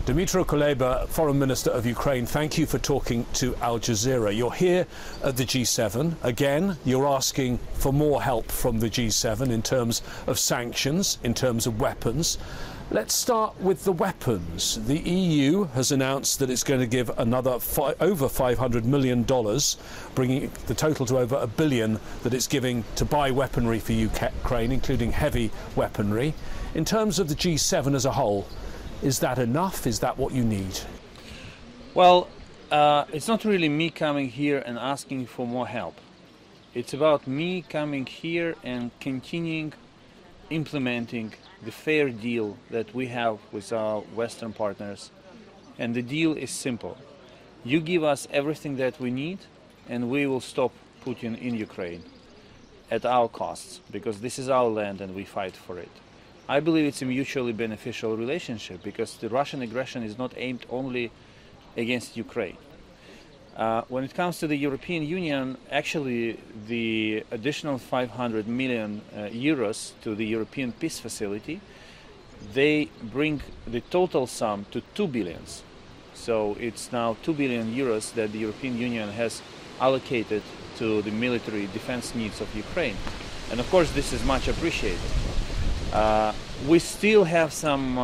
Dmytro Kuleba, Foreign Minister of Ukraine, thank you for talking to Al Jazeera. You're here at the G7. Again, you're asking for more help from the G7 in terms of sanctions, in terms of weapons. Let's start with the weapons. The EU has announced that it's going to give another over $500 million, bringing the total to over $1 billion that it's giving to buy weaponry for Ukraine, including heavy weaponry. In terms of the G7 as a whole, is that enough? Is that what you need? Well, it's not really me coming here and asking for more help. It's about me coming here and continuing implementing the fair deal that we have with our Western partners. And the deal is simple. You give us everything that we need and we will stop Putin in Ukraine at our costs, because this is our land and we fight for it. I believe it's a mutually beneficial relationship because the Russian aggression is not aimed only against Ukraine. When it comes to the European Union, actually the additional 500 million euros to the European Peace Facility, they bring the total sum to 2 billion. So it's now 2 billion euros that the European Union has allocated to the military defense needs of Ukraine. And of course this is much appreciated. We still have some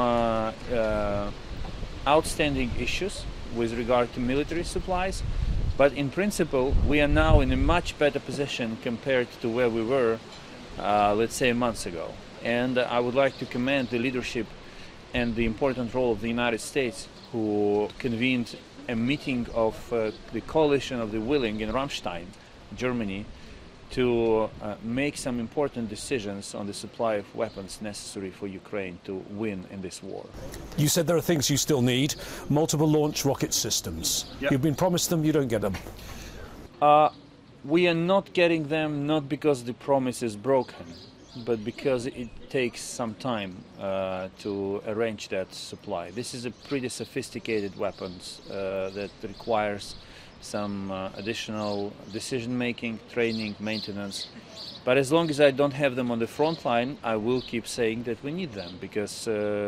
outstanding issues with regard to military supplies, but in principle we are now in a much better position compared to where we were, let's say, months ago. And I would like to commend the leadership and the important role of the United States, who convened a meeting of the Coalition of the Willing in Ramstein, Germany, to make some important decisions on the supply of weapons necessary for Ukraine to win in this war. You said there are things you still need. Multiple launch rocket systems. Yep. You've been promised them, you don't get them. We are not getting them, not because the promise is broken, but because it takes some time to arrange that supply. This is a pretty sophisticated weapons that requires some additional decision-making, training, maintenance. But as long as I don't have them on the front line, I will keep saying that we need them, because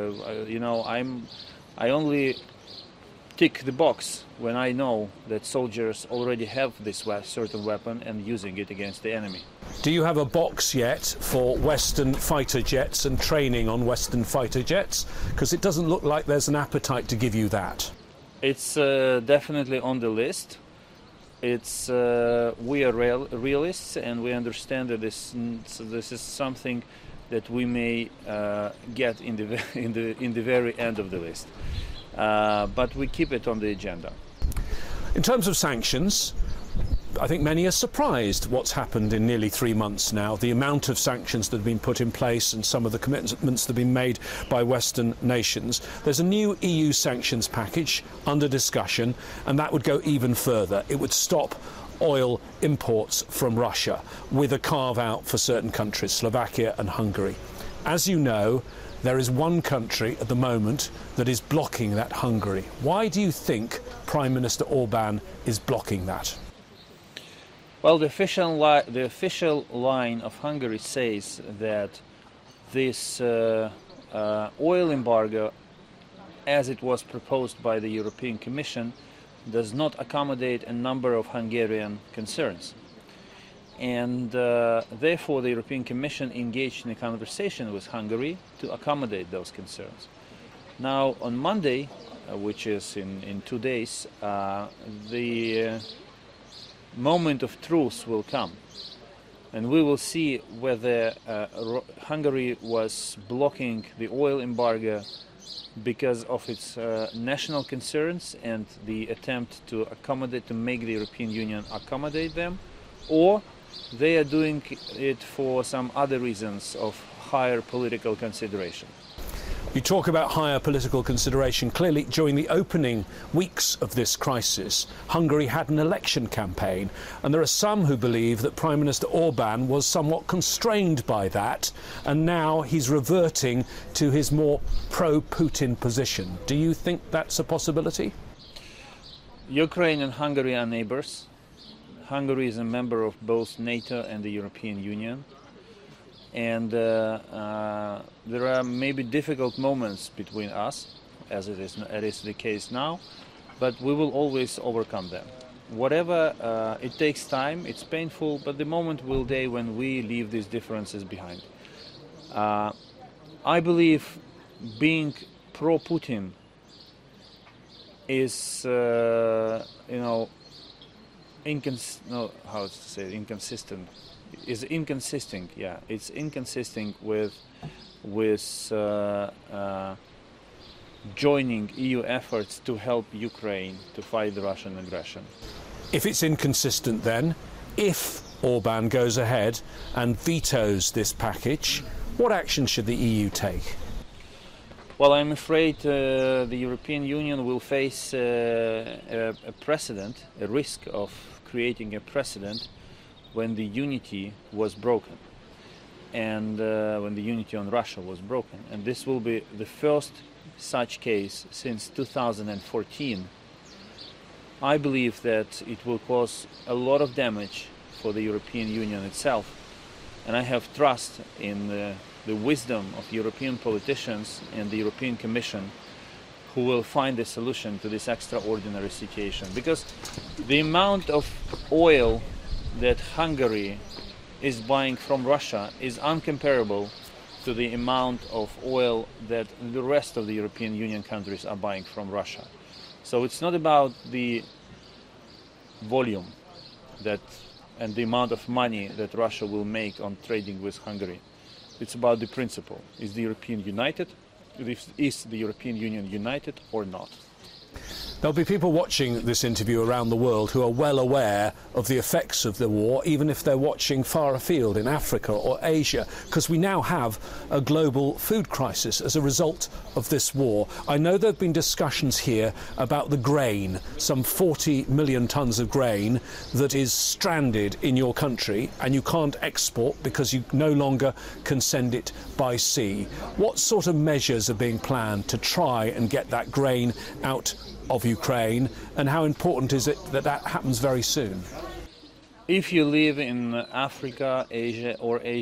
I only tick the box when I know that soldiers already have this certain weapon and using it against the enemy. Do you have a box yet for Western fighter jets and training on Western fighter jets? Because it doesn't look like there's an appetite to give you that. It's definitely on the list. It's we are realists, and we understand that this is something that we may get in the very end of the list, but we keep it on the agenda. In terms of sanctions, I think many are surprised what's happened in nearly 3 months now, the amount of sanctions that have been put in place and some of the commitments that have been made by Western nations. There's a new EU sanctions package under discussion, and that would go even further. It would stop oil imports from Russia with a carve-out for certain countries, Slovakia and Hungary. As you know, there is one country at the moment that is blocking that, Hungary. Why do you think Prime Minister Orban is blocking that? Well, the official line of Hungary says that this oil embargo, as it was proposed by the European Commission, does not accommodate a number of Hungarian concerns. And therefore the European Commission engaged in a conversation with Hungary to accommodate those concerns. Now, on Monday, which is in 2 days, the moment of truth will come, and we will see whether Hungary was blocking the oil embargo because of its national concerns and the attempt to make the European Union accommodate them, or they are doing it for some other reasons of higher political consideration. You talk about higher political consideration. Clearly, during the opening weeks of this crisis, Hungary had an election campaign, and there are some who believe that Prime Minister Orban was somewhat constrained by that, and now he's reverting to his more pro-Putin position. Do you think that's a possibility? Ukraine and Hungary are neighbors. Hungary is a member of both NATO and the European Union. And there are maybe difficult moments between us, as it is the case now, but we will always overcome them. Whatever, it takes time, it's painful, but the moment will day when we leave these differences behind. I believe being pro-Putin is, inconsistent. Is inconsistent, yeah. It's inconsistent with joining EU efforts to help Ukraine to fight the Russian aggression. If it's inconsistent, then, if Orban goes ahead and vetoes this package, what action should the EU take? Well, I'm afraid the European Union will face a precedent, a risk of creating a precedent when the unity was broken, and when the unity on Russia was broken. And this will be the first such case since 2014. I believe that it will cause a lot of damage for the European Union itself, and I have trust in the wisdom of European politicians and the European Commission, who will find a solution to this extraordinary situation. Because the amount of oil that Hungary is buying from Russia is uncomparable to the amount of oil that the rest of the European Union countries are buying from Russia. So it's not about the volume and the amount of money that Russia will make on trading with Hungary. It's about the principle. Is the European united? Is the European Union united or not? There'll be people watching this interview around the world who are well aware of the effects of the war, even if they're watching far afield in Africa or Asia, because we now have a global food crisis as a result of this war. I know there have been discussions here about the grain, some 40 million tonnes of grain that is stranded in your country and you can't export because you no longer can send it by sea. What sort of measures are being planned to try and get that grain out of Ukraine, and how important is it that that happens very soon? If you live in Africa, Asia,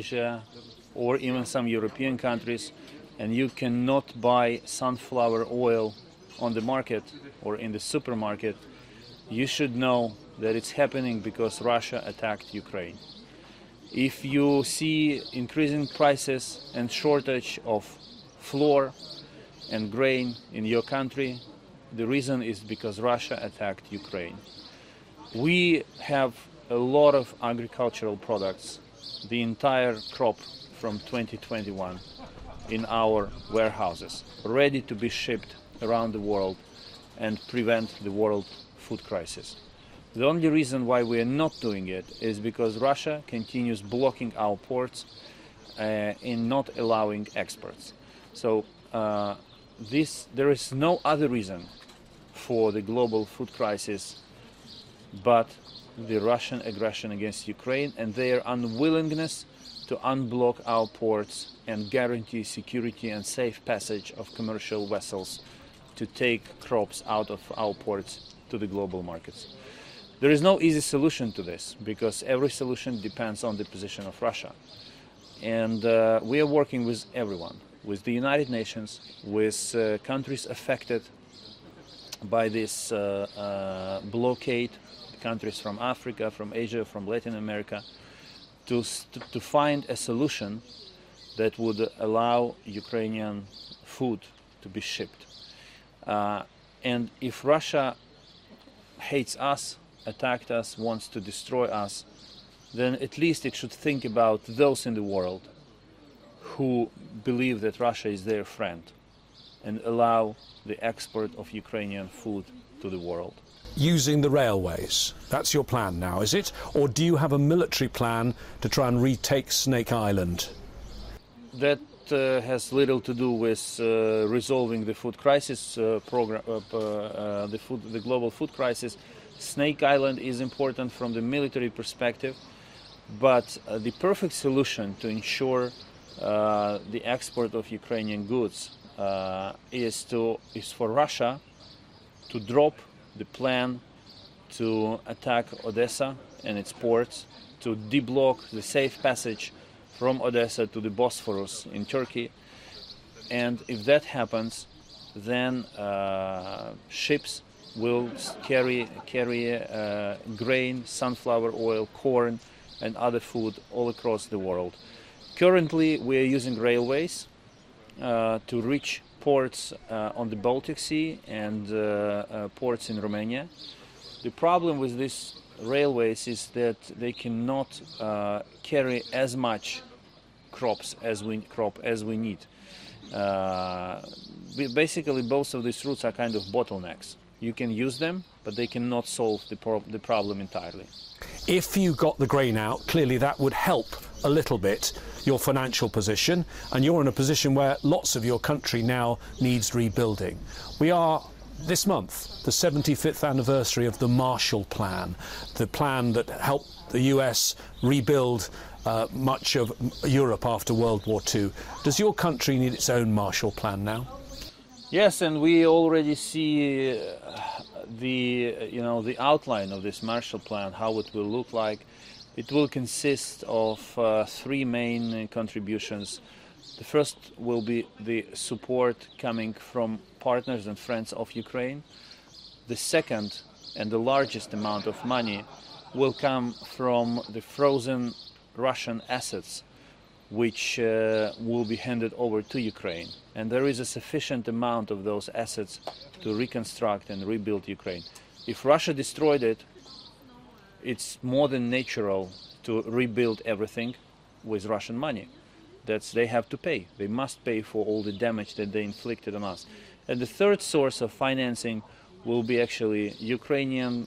or even some European countries, and you cannot buy sunflower oil on the market or in the supermarket, you should know that it's happening because Russia attacked Ukraine. If you see increasing prices and shortage of flour and grain in your country, the reason is because Russia attacked Ukraine. We have a lot of agricultural products, the entire crop from 2021, in our warehouses, ready to be shipped around the world and prevent the world food crisis. The only reason why we are not doing it is because Russia continues blocking our ports in not allowing exports. So there is no other reason for the global food crisis but the Russian aggression against Ukraine and their unwillingness to unblock our ports and guarantee security and safe passage of commercial vessels to take crops out of our ports to the global markets. There is no easy solution to this because every solution depends on the position of Russia. And we are working with everyone, with the United Nations, with countries affected by this blockade, countries from Africa, from Asia, from Latin America, to find a solution that would allow Ukrainian food to be shipped. And if Russia hates us, attacked us, wants to destroy us, then at least it should think about those in the world who believe that Russia is their friend and allow the export of Ukrainian food to the world. Using the railways, that's your plan now, is it? Or do you have a military plan to try and retake Snake Island? That has little to do with resolving the food crisis program, the global food crisis. Snake Island is important from the military perspective, but the perfect solution to ensure the export of Ukrainian goods is for Russia to drop the plan to attack Odessa and its ports, to deblock the safe passage from Odessa to the Bosphorus in Turkey. And if that happens, then ships will carry grain, sunflower oil, corn, and other food all across the world. Currently, we are using railways to reach ports on the Baltic Sea and ports in Romania. The problem with these railways is that they cannot carry as much crops as we need. Basically, both of these routes are kind of bottlenecks. You can use them, but they cannot solve the problem entirely. If you got the grain out, clearly that would help a little bit your financial position, and you're in a position where lots of your country now needs rebuilding. We are, this month, the 75th anniversary of the Marshall Plan, the plan that helped the US rebuild much of Europe after World War II. Does your country need its own Marshall Plan now? Yes, and we already see the outline of this Marshall Plan, how it will look like. It will consist of three main contributions. The first will be the support coming from partners and friends of Ukraine. The second and the largest amount of money will come from the frozen Russian assets, which will be handed over to Ukraine. And there is a sufficient amount of those assets to reconstruct and rebuild Ukraine. If Russia destroyed it, it's more than natural to rebuild everything with Russian money. They have to pay. They must pay for all the damage that they inflicted on us. And the third source of financing will be actually Ukrainian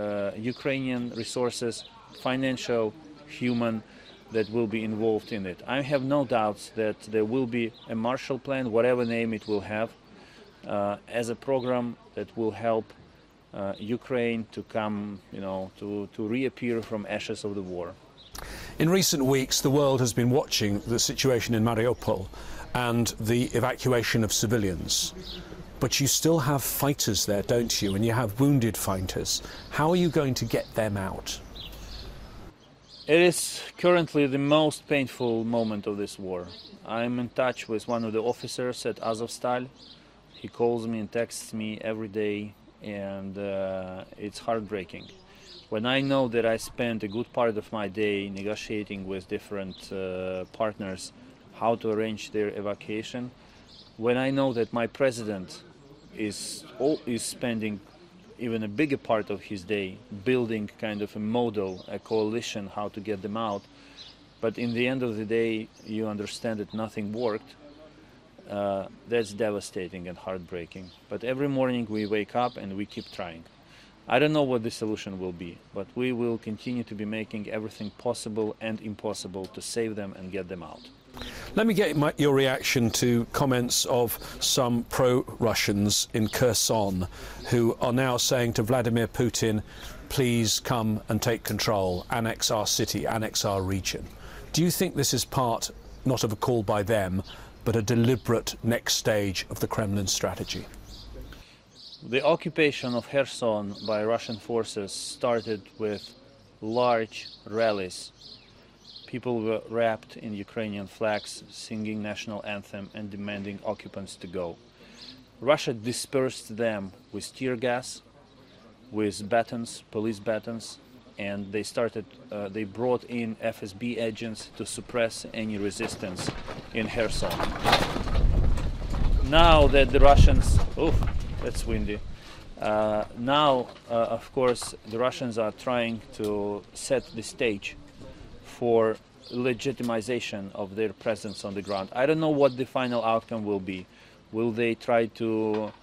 resources, financial, human, that will be involved in it. I have no doubts that there will be a Marshall Plan, whatever name it will have, as a program that will help Ukraine to come, to reappear from ashes of the war. In recent weeks, the world has been watching the situation in Mariupol and the evacuation of civilians. But you still have fighters there, don't you? And you have wounded fighters. How are you going to get them out? It is currently the most painful moment of this war. I'm in touch with one of the officers at Azovstal. He calls me and texts me every day, and it's heartbreaking. When I know that I spent a good part of my day negotiating with different partners how to arrange their evacuation, when I know that my president is spending even a bigger part of his day building kind of a model, a coalition, how to get them out, but in the end of the day you understand that nothing worked, that's devastating and heartbreaking. But every morning we wake up and we keep trying. I don't know what the solution will be, but we will continue to be making everything possible and impossible to save them and get them out. Let me get your reaction to comments of some pro-Russians in Kherson who are now saying to Vladimir Putin, please come and take control, annex our city, annex our region. Do you think this is part, not of a call by them, but a deliberate next stage of the Kremlin strategy? The occupation of Kherson by Russian forces started with large rallies. People were wrapped in Ukrainian flags, singing national anthem and demanding occupants to go. Russia dispersed them with tear gas, with batons, police batons, and they brought in FSB agents to suppress any resistance in Kherson. Now that the Russians... that's windy. Of course, the Russians are trying to set the stage for legitimization of their presence on the ground. I don't know what the final outcome will be. Will they try to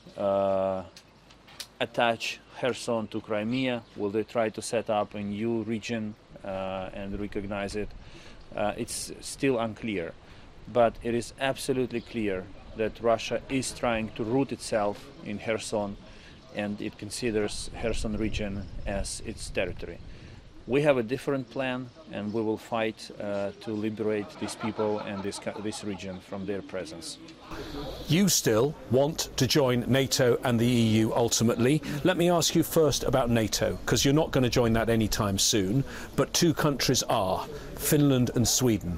attach Kherson to Crimea? Will they try to set up a new region and recognize it? It's still unclear. But it is absolutely clear that Russia is trying to root itself in Kherson, and it considers Kherson region as its territory. We have a different plan, and we will fight to liberate these people and this region from their presence. You still want to join NATO and the EU ultimately. Let me ask you first about NATO, because you're not going to join that anytime soon, but two countries are, Finland and Sweden.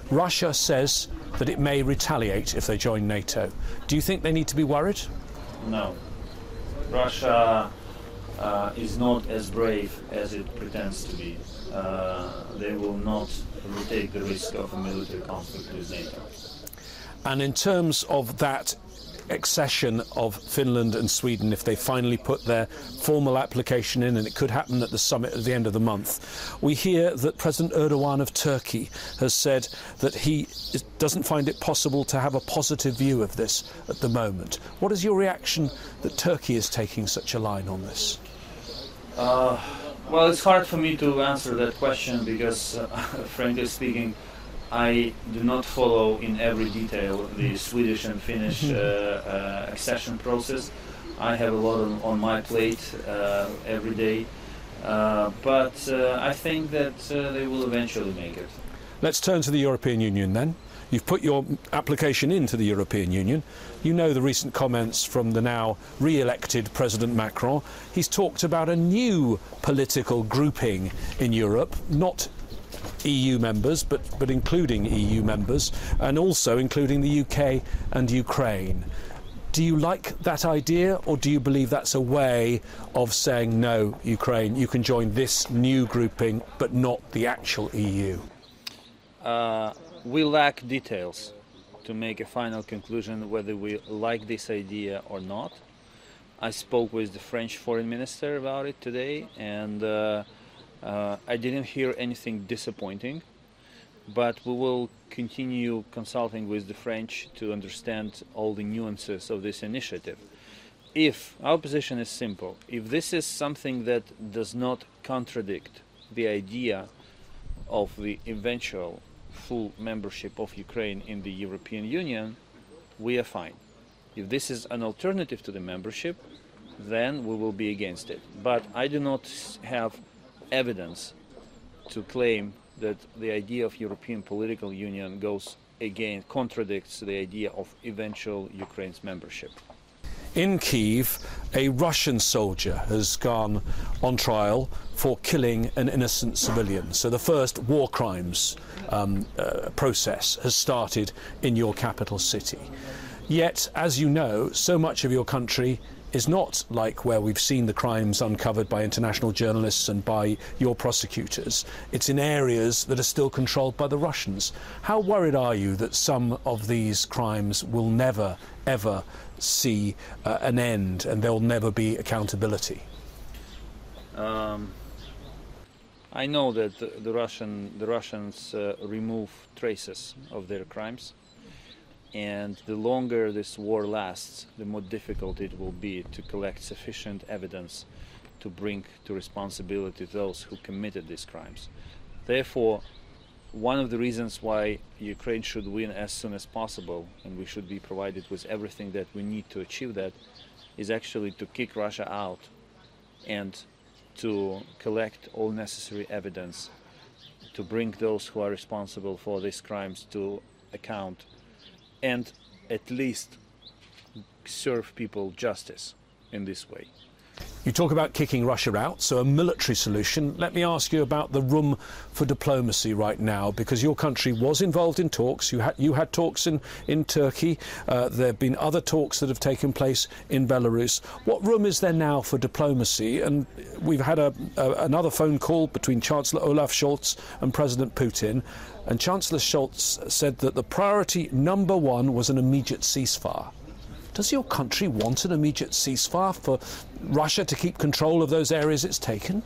Russia says that it may retaliate if they join NATO. Do you think they need to be worried? No. Russia is not as brave as it pretends to be. They will not take the risk of a military conflict with NATO. And in terms of that accession of Finland and Sweden, if they finally put their formal application in, and it could happen at the summit at the end of the month, we hear that President Erdogan of Turkey has said that he doesn't find it possible to have a positive view of this at the moment. What is your reaction that Turkey is taking such a line on this? Well, it's hard for me to answer that question because, frankly speaking, I do not follow in every detail the Swedish and Finnish accession process. I have a lot on my plate every day, but I think that they will eventually make it. Let's turn to the European Union then. You've put your application into the European Union. You know the recent comments from the now re-elected President Macron. He's talked about a new political grouping in Europe, not EU members, but including EU members, and also including the UK and Ukraine. Do you like that idea, or do you believe that's a way of saying, no, Ukraine, you can join this new grouping, but not the actual EU? We lack details to make a final conclusion whether we like this idea or not. I spoke with the French foreign minister about it today, and I didn't hear anything disappointing, but we will continue consulting with the French to understand all the nuances of this initiative. If our position is simple, if this is something that does not contradict the idea of the eventual full membership of Ukraine in the European Union, we are fine. If this is an alternative to the membership, then we will be against it. But I do not have evidence to claim that the idea of European political union contradicts the idea of eventual Ukraine's membership. In Kyiv, a Russian soldier has gone on trial for killing an innocent civilian. So the first war crimes process has started in your capital city. Yet, as you know, so much of your country is not like where we've seen the crimes uncovered by international journalists and by your prosecutors. It's in areas that are still controlled by the Russians. How worried are you that some of these crimes will never, ever see an end and there will never be accountability? I know that the Russians remove traces of their crimes. And the longer this war lasts, the more difficult it will be to collect sufficient evidence to bring to responsibility those who committed these crimes. Therefore, one of the reasons why Ukraine should win as soon as possible, and we should be provided with everything that we need to achieve that, is actually to kick Russia out and to collect all necessary evidence to bring those who are responsible for these crimes to account, and at least serve people justice in this way. You talk about kicking Russia out, so a military solution. Let me ask you about the room for diplomacy right now, because your country was involved in talks. You had talks in Turkey. There have been other talks that have taken place in Belarus. What room is there now for diplomacy? And we've had another phone call between Chancellor Olaf Scholz and President Putin. And Chancellor Scholz said that the priority number one was an immediate ceasefire. Does your country want an immediate ceasefire for Russia to keep control of those areas it's taken?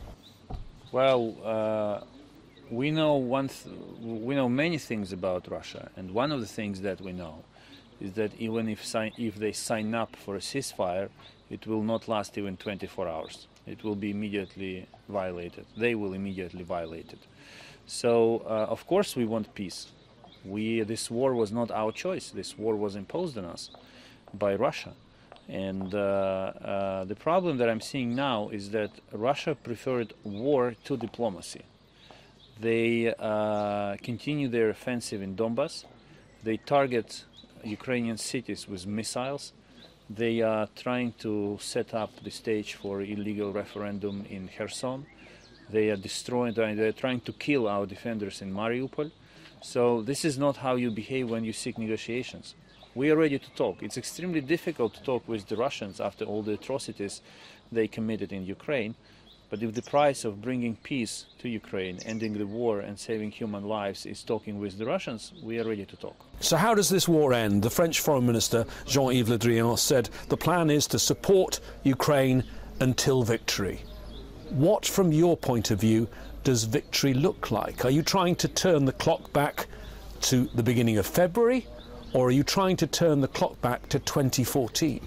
Well, we know many things about Russia, and one of the things that we know is that even if they sign up for a ceasefire, it will not last even 24 hours. It will be immediately violated. They will immediately violate it. So, of course, we want peace. This war was not our choice. This war was imposed on us by Russia. And the problem that I'm seeing now is that Russia preferred war to diplomacy. They continue their offensive in Donbass. They target Ukrainian cities with missiles. They are trying to set up the stage for illegal referendum in Kherson. They are they're trying to kill our defenders in Mariupol. So this is not how you behave when you seek negotiations. We are ready to talk. It's extremely difficult to talk with the Russians after all the atrocities they committed in Ukraine. But if the price of bringing peace to Ukraine, ending the war and saving human lives is talking with the Russians, we are ready to talk. So how does this war end? The French Foreign Minister, Jean-Yves Le Drian, said the plan is to support Ukraine until victory. What, from your point of view, does victory look like? Are you trying to turn the clock back to the beginning of February, or are you trying to turn the clock back to 2014?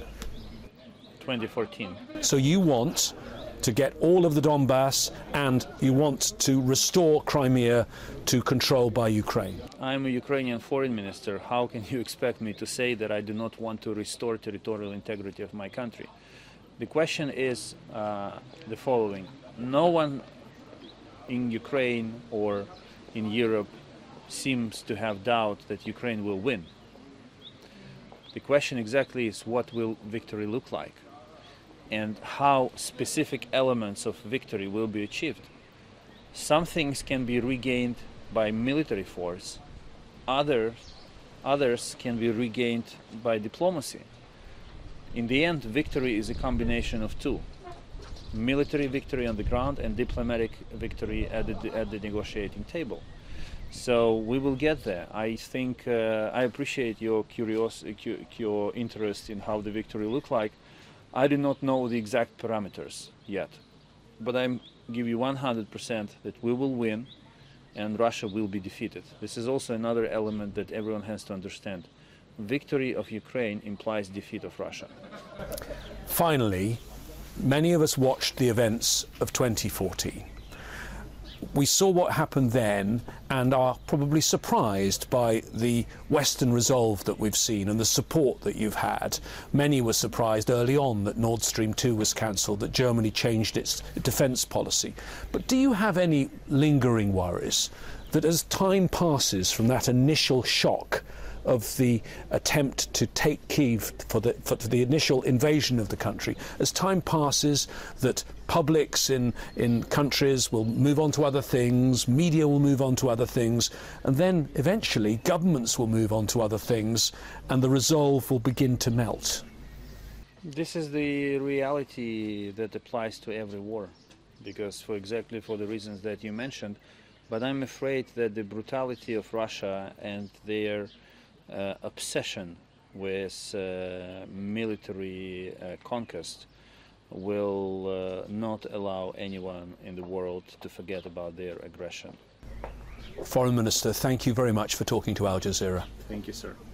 2014. So you want to get all of the Donbass and you want to restore Crimea to control by Ukraine. I'm a Ukrainian foreign minister. How can you expect me to say that I do not want to restore territorial integrity of my country? The question is the following. No one in Ukraine or in Europe seems to have doubt that Ukraine will win. The question exactly is, what will victory look like? And how specific elements of victory will be achieved. Some things can be regained by military force, others can be regained by diplomacy. In the end, victory is a combination of two: military victory on the ground and diplomatic victory at the negotiating table. So we will get there. I think I appreciate your curiosity, your interest in how the victory look like. I do not know the exact parameters yet, but I give you 100% that we will win and Russia will be defeated. This is also another element that everyone has to understand. Victory of Ukraine implies defeat of Russia. Finally, many of us watched the events of 2014. We saw what happened then and are probably surprised by the Western resolve that we've seen and the support that you've had. Many were surprised early on that Nord Stream 2 was cancelled, that Germany changed its defence policy. But do you have any lingering worries that as time passes from that initial shock of the attempt to take Kyiv for the initial invasion of the country, as time passes, that publics in countries will move on to other things, media will move on to other things, and then eventually governments will move on to other things, and the resolve will begin to melt? This is the reality that applies to every war, because for the reasons that you mentioned, but I'm afraid that the brutality of Russia and their obsession with military conquest will not allow anyone in the world to forget about their aggression. Foreign Minister, thank you very much for talking to Al Jazeera. Thank you, sir.